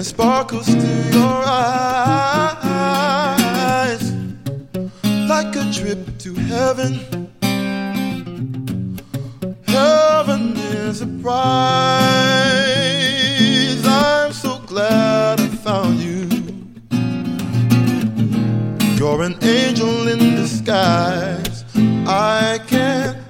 sparkles to your eyes, like a trip to heaven. Heaven is a prize. I'm so glad I found you. You're an angel in disguise. I can't